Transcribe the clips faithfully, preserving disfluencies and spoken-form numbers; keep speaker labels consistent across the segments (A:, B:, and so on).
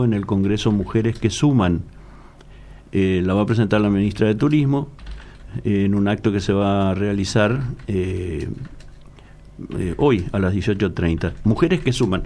A: domingo en el Congreso Mujeres que Suman. Eh, la va a presentar la ministra de Turismo eh, en un acto que se va a realizar eh, eh, hoy a las dieciocho treinta. Mujeres que Suman.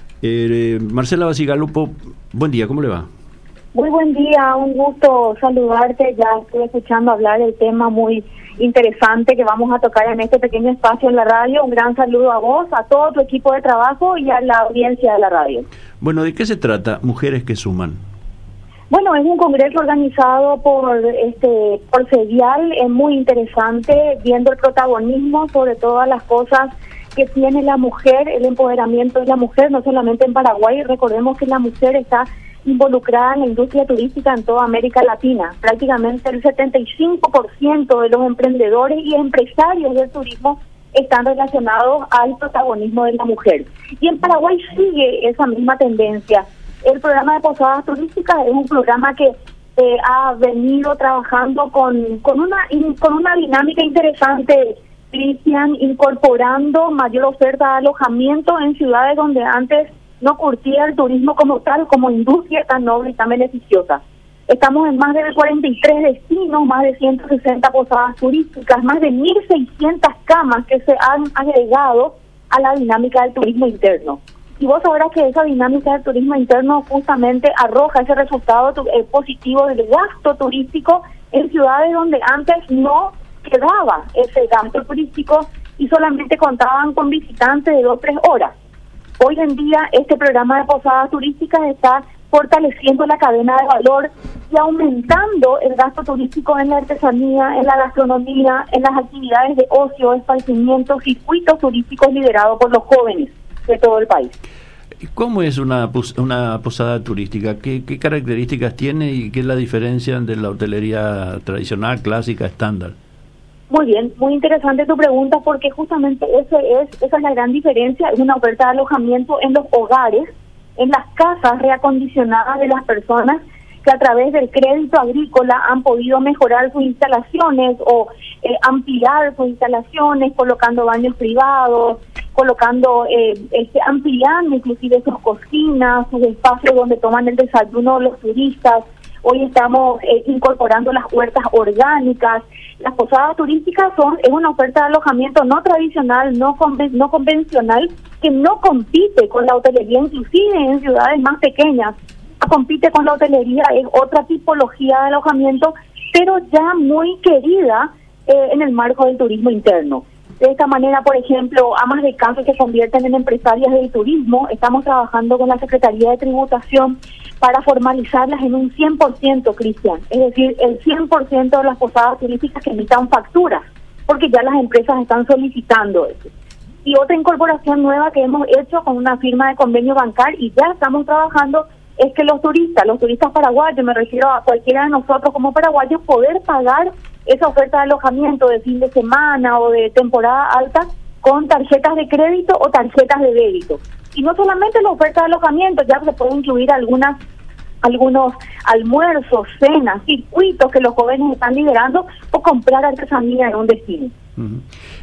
A: Eh, Marcela Bacigalupo, buen día, ¿cómo le va?
B: Muy buen día, un gusto saludarte. Ya estoy escuchando hablar del tema muy interesante que vamos a tocar en este pequeño espacio en la radio. Un gran saludo a vos, a todo tu equipo de trabajo y a la audiencia de la radio.
A: Bueno, ¿de qué se trata Mujeres que Suman?
B: Bueno, es un congreso organizado por este por CEDIAL, es muy interesante, viendo el protagonismo sobre todas las cosas que tiene la mujer, el empoderamiento de la mujer, no solamente en Paraguay. Recordemos que la mujer está involucrada en la industria turística en toda América Latina. Prácticamente el setenta y cinco por ciento de los emprendedores y empresarios del turismo están relacionados al protagonismo de la mujer. Y en Paraguay sigue esa misma tendencia. El programa de posadas turísticas es un programa que eh, ha venido trabajando con, con, una, in, con una dinámica interesante, Cristian, incorporando mayor oferta de alojamiento en ciudades donde antes no curtía el turismo como tal, como industria tan noble y tan beneficiosa. Estamos en más de cuarenta y tres destinos, más de ciento sesenta posadas turísticas, más de mil seiscientas camas que se han agregado a la dinámica del turismo interno. Y vos sabrás que esa dinámica del turismo interno justamente arroja ese resultado eh, positivo del gasto turístico en ciudades donde antes no quedaba ese gasto turístico y solamente contaban con visitantes de dos o tres horas. Hoy en día este programa de posadas turísticas está fortaleciendo la cadena de valor y aumentando el gasto turístico en la artesanía, en la gastronomía, en las actividades de ocio, esparcimiento, circuitos turísticos liderados por los jóvenes de todo el país.
A: ¿Cómo es una, una posada turística? ¿Qué, qué características tiene y qué es la diferencia de la hotelería tradicional, clásica, estándar?
B: Muy bien, muy interesante tu pregunta, porque justamente ese es, esa es la gran diferencia. Es una oferta de alojamiento en los hogares, en las casas reacondicionadas de las personas que a través del crédito agrícola han podido mejorar sus instalaciones o eh, ampliar sus instalaciones, colocando baños privados, colocando, eh, este, ampliando inclusive sus cocinas, sus espacios donde toman el desayuno los turistas. Hoy estamos eh, incorporando las huertas orgánicas. Las posadas turísticas son es una oferta de alojamiento no tradicional, no conven, no convencional, que no compite con la hotelería, inclusive en ciudades más pequeñas. Compite con la hotelería, es otra tipología de alojamiento, pero ya muy querida eh, en el marco del turismo interno. De esta manera, por ejemplo, amas de casa se convierten en empresarias del turismo. Estamos trabajando con la Secretaría de Tributación para formalizarlas en un cien por ciento, Cristian. Es decir, el cien por ciento de las posadas turísticas que emitan facturas, porque ya las empresas están solicitando eso. Y otra incorporación nueva que hemos hecho con una firma de convenio bancario y ya estamos trabajando es que los turistas, los turistas paraguayos, me refiero a cualquiera de nosotros como paraguayos, poder pagar esa oferta de alojamiento de fin de semana o de temporada alta con tarjetas de crédito o tarjetas de débito. Y no solamente la oferta de alojamiento, ya se puede incluir algunas algunos almuerzos, cenas, circuitos que los jóvenes están liderando o comprar artesanía en un destino.
A: Uh-huh.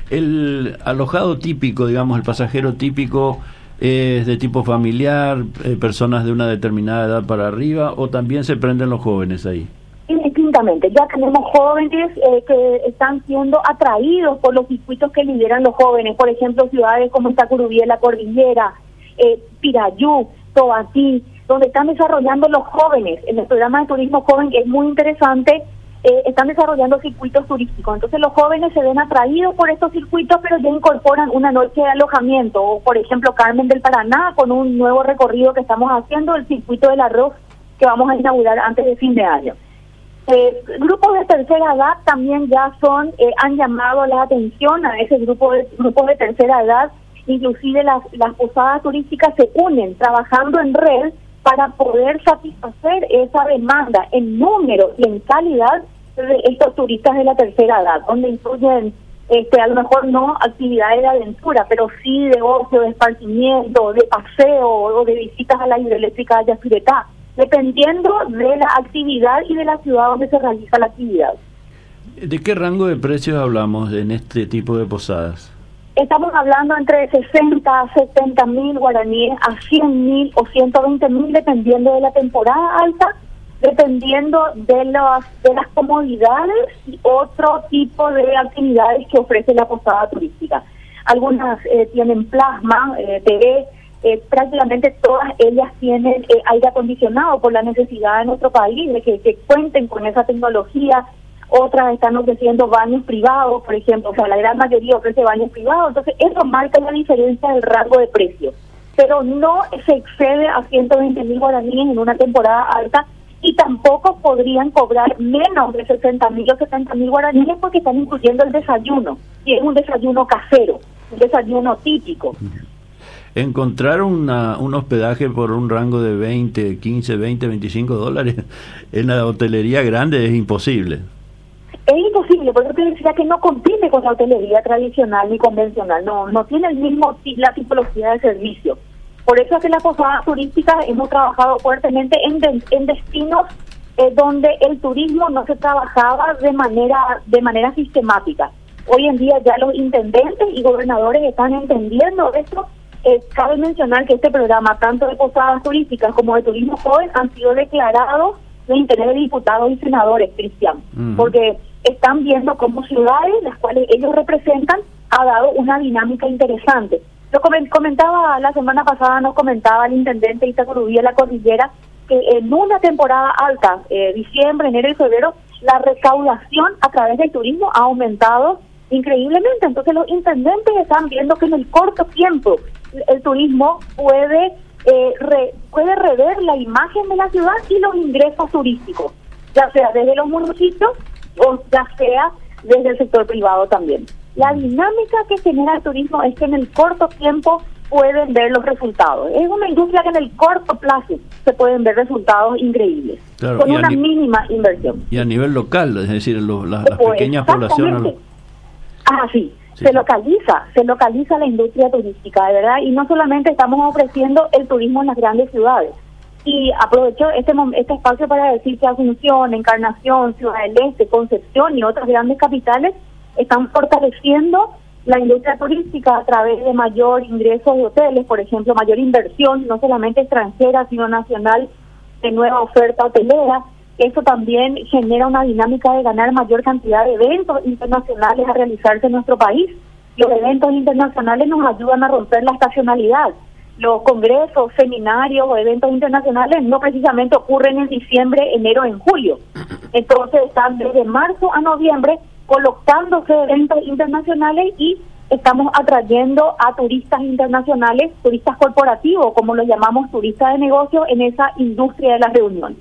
A: El alojado típico, digamos, el pasajero típico, ¿es de tipo familiar, eh, personas de una determinada edad para arriba, o también se prenden los jóvenes ahí?
B: Indistintamente, ya tenemos jóvenes eh, que están siendo atraídos por los circuitos que lideran los jóvenes, por ejemplo, ciudades como Itacurubí, La Cordillera, eh, Pirayú, Tobatí, donde están desarrollando los jóvenes. En el programa de turismo joven, que es muy interesante, eh, están desarrollando circuitos turísticos. Entonces los jóvenes se ven atraídos por estos circuitos, pero ya incorporan una noche de alojamiento. O, por ejemplo, Carmen del Paraná, con un nuevo recorrido que estamos haciendo, el circuito del arroz, que vamos a inaugurar antes de fin de año. Eh, grupos de tercera edad también ya son, eh, han llamado la atención a ese grupo de grupos de tercera edad. Inclusive las, las posadas turísticas se unen trabajando en red para poder satisfacer esa demanda en número y en calidad de estos turistas de la tercera edad, donde incluyen este a lo mejor no actividades de aventura, pero sí de ocio, de esparcimiento, de paseo o de visitas a la hidroeléctrica de Yacyretá, dependiendo de la actividad y de la ciudad donde se realiza la actividad.
A: ¿De qué rango de precios hablamos en este tipo de posadas?
B: estamos hablando entre sesenta, setenta mil guaraníes a cien mil o ciento veinte mil, dependiendo de la temporada alta, dependiendo de las, de las comodidades y otro tipo de actividades que ofrece la posada turística. Algunas eh, tienen plasma, eh, T V, eh, prácticamente todas ellas tienen eh, aire acondicionado por la necesidad de nuestro país de que, que cuenten con esa tecnología. Otras están ofreciendo baños privados, por ejemplo, o sea, la gran mayoría ofrece baños privados, entonces eso marca la diferencia del rango de precio, pero no se excede a ciento veinte mil guaraníes en una temporada alta, y tampoco podrían cobrar menos de sesenta mil o setenta mil guaraníes porque están incluyendo el desayuno, y es un desayuno casero, un desayuno típico.
A: Encontrar una, un hospedaje por un rango de veinte, quince, veinte, veinticinco dólares en la hotelería grande es imposible.
B: Es imposible, por eso te decía que no compite con la hotelería tradicional ni convencional, no no tiene el mismo la tipología de servicio. Por eso es que las posadas turísticas hemos trabajado fuertemente en, de, en destinos eh, donde el turismo no se trabajaba de manera de manera sistemática. Hoy en día ya los intendentes y gobernadores están entendiendo esto. Eh, cabe mencionar que este programa, tanto de posadas turísticas como de turismo joven, han sido declarados de interés de diputados y senadores, Cristian, uh-huh. porque están viendo cómo ciudades, las cuales ellos representan, ha dado una dinámica interesante. Lo comentaba la semana pasada, nos comentaba el intendente Itacurubí de la Cordillera, que en una temporada alta, eh, diciembre, enero y febrero, la recaudación a través del turismo ha aumentado increíblemente. Entonces los intendentes están viendo que en el corto tiempo el turismo puede eh, re, puede rever la imagen de la ciudad y los ingresos turísticos, ya sea desde los municipios o ya sea desde el sector privado también. La dinámica que genera el turismo es que en el corto tiempo pueden ver los resultados. Es una industria que en el corto plazo se pueden ver resultados increíbles, claro, con una ni- mínima inversión.
A: Y a nivel local, es decir, lo, la, las pues, pequeñas poblaciones...
B: Ah, sí. Sí. Se localiza, se localiza la industria turística, de verdad, y no solamente estamos ofreciendo el turismo en las grandes ciudades. Y aprovecho este este espacio para decir que Asunción, Encarnación, Ciudad del Este, Concepción y otras grandes capitales están fortaleciendo la industria turística a través de mayor ingreso de hoteles, por ejemplo, mayor inversión, no solamente extranjera, sino nacional, de nueva oferta hotelera. Eso también genera una dinámica de ganar mayor cantidad de eventos internacionales a realizarse en nuestro país. Los eventos internacionales nos ayudan a romper la estacionalidad. Los congresos, seminarios o eventos internacionales no precisamente ocurren en diciembre, enero, en julio. Entonces están desde marzo a noviembre colocándose eventos internacionales y estamos atrayendo a turistas internacionales, turistas corporativos, como los llamamos, turistas de negocio, en esa industria de las reuniones.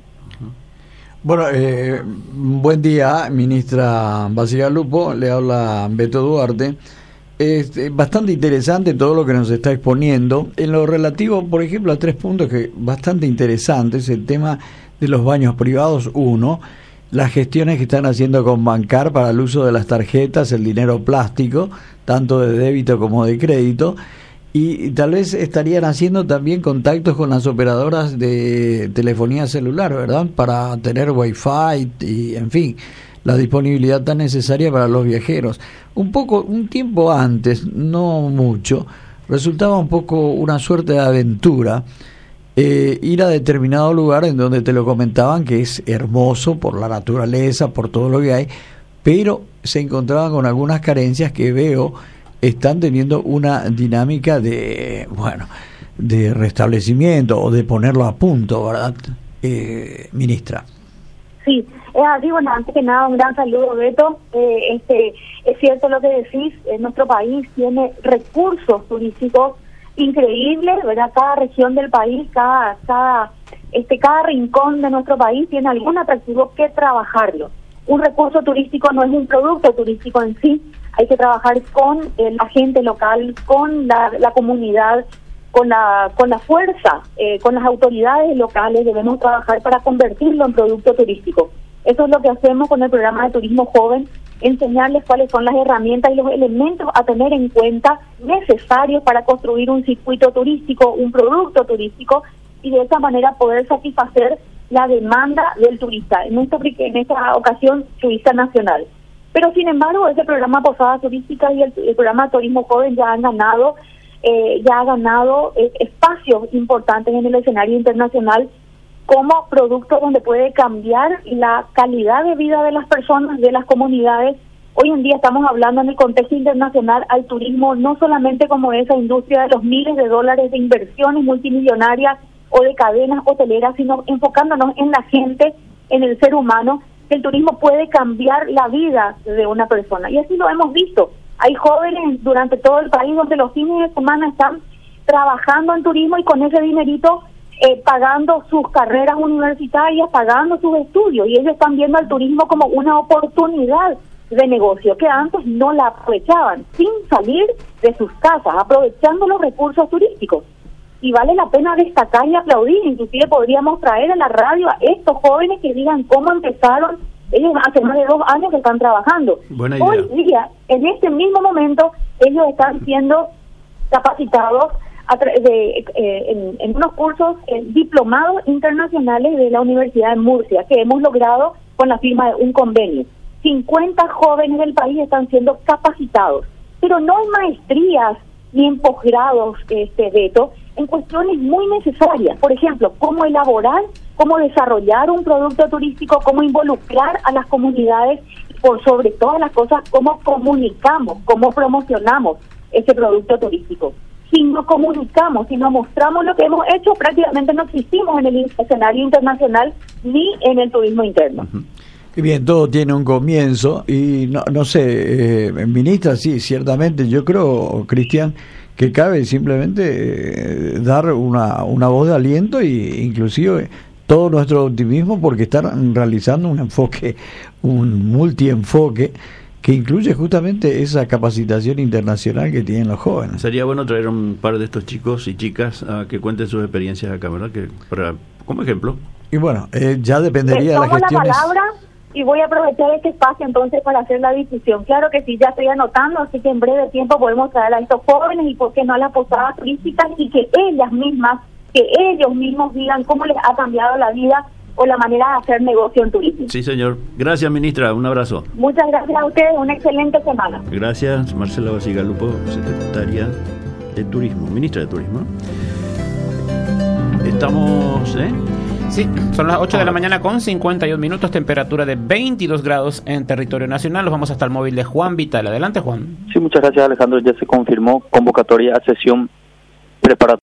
C: Bueno, eh, buen día, ministra Basilea Lupo, le habla Beto Duarte. Es bastante interesante todo lo que nos está exponiendo. En lo relativo, por ejemplo, a tres puntos que bastante interesantes: el tema de los baños privados, uno, las gestiones que están haciendo con Bancar para el uso de las tarjetas, el dinero plástico, tanto de débito como de crédito, y tal vez estarían haciendo también contactos con las operadoras de telefonía celular, ¿verdad?, para tener wifi y, en fin, la disponibilidad tan necesaria para los viajeros. Un poco, un tiempo antes, no mucho, resultaba un poco una suerte de aventura eh, ir a determinado lugar en donde te lo comentaban que es hermoso por la naturaleza, por todo lo que hay, pero se encontraban con algunas carencias que veo están teniendo una dinámica de, bueno, de restablecimiento o de ponerlo a punto, ¿verdad, eh, ministra?
B: Sí, es así. Bueno, antes que nada, un gran saludo, Beto. Eh, este, es cierto lo que decís, eh, nuestro país tiene recursos turísticos increíbles, ¿verdad? Cada región del país, cada, cada, este, cada rincón de nuestro país tiene algún atractivo que trabajarlo. Un recurso turístico no es un producto turístico en sí. Hay que trabajar con eh, la gente local, con la, la comunidad, con la con la fuerza, eh, con las autoridades locales. Debemos trabajar para convertirlo en producto turístico. Eso es lo que hacemos con el programa de turismo joven, enseñarles cuáles son las herramientas y los elementos a tener en cuenta necesarios para construir un circuito turístico, un producto turístico, y de esa manera poder satisfacer la demanda del turista, en esta, en esta ocasión turista nacional. Pero sin embargo, ese programa Posadas Turísticas y el, el programa Turismo Joven ya han ganado, eh, ya ha ganado eh, espacios importantes en el escenario internacional como producto donde puede cambiar la calidad de vida de las personas, de las comunidades. Hoy en día estamos hablando en el contexto internacional al turismo no solamente como esa industria de los miles de dólares de inversiones multimillonarias o de cadenas hoteleras, sino enfocándonos en la gente, en el ser humano, que el turismo puede cambiar la vida de una persona. Y así lo hemos visto. Hay jóvenes durante todo el país donde los fines de semana están trabajando en turismo y con ese dinerito eh, pagando sus carreras universitarias, pagando sus estudios, y ellos están viendo al turismo como una oportunidad de negocio que antes no la aprovechaban, sin salir de sus casas, aprovechando los recursos turísticos. Y vale la pena destacar y aplaudir, inclusive podríamos traer a la radio a estos jóvenes que digan cómo empezaron. Ellos hace más de dos años que están trabajando.
A: Buena idea.
B: Hoy día, en este mismo momento, ellos están siendo capacitados a tra- de, eh, en, en unos cursos eh, diplomados internacionales de la Universidad de Murcia, que hemos logrado con la firma de un convenio. cincuenta jóvenes del país están siendo capacitados, pero no en maestrías ni en posgrados, este Beto, en cuestiones muy necesarias. Por ejemplo, cómo elaborar, cómo desarrollar un producto turístico, cómo involucrar a las comunidades, y por sobre todas las cosas, cómo comunicamos, cómo promocionamos ese producto turístico. Si no comunicamos, si no mostramos lo que hemos hecho, prácticamente no existimos en el escenario internacional ni en el turismo interno.
A: Uh-huh.
C: Bien, todo tiene un comienzo y no, no sé, eh, ministra, sí, ciertamente, yo creo, Cristian, que cabe simplemente eh, dar una, una voz de aliento e inclusive todo nuestro optimismo porque están realizando un enfoque, un multienfoque que incluye justamente esa capacitación internacional que tienen los jóvenes.
A: Sería bueno traer un par de estos chicos y chicas a que cuenten sus experiencias acá, ¿verdad? Que para, como ejemplo.
C: Y bueno, eh, ya dependería de las
B: tomo
C: gestiones.
B: la palabra y voy a aprovechar este espacio entonces para hacer la difusión. Claro que sí, ya estoy anotando, así que en breve tiempo podemos traer a estos jóvenes y por qué no a las posadas turísticas y que ellas mismas, que ellos mismos digan cómo les ha cambiado la vida o la manera de hacer negocio en turismo.
A: Sí, señor. Gracias, ministra. Un abrazo.
B: Muchas gracias a ustedes. Una excelente semana.
A: Gracias, Marcela Basigalupo, secretaria de Turismo, ministra de Turismo. Estamos, ¿eh?
D: Sí, son las ocho de la mañana con cincuenta y un minutos, temperatura de veintidós grados en territorio nacional. Nos vamos hasta el móvil de Juan Vital. Adelante, Juan.
E: Sí, muchas gracias, Alejandro. Ya se confirmó convocatoria a sesión preparatoria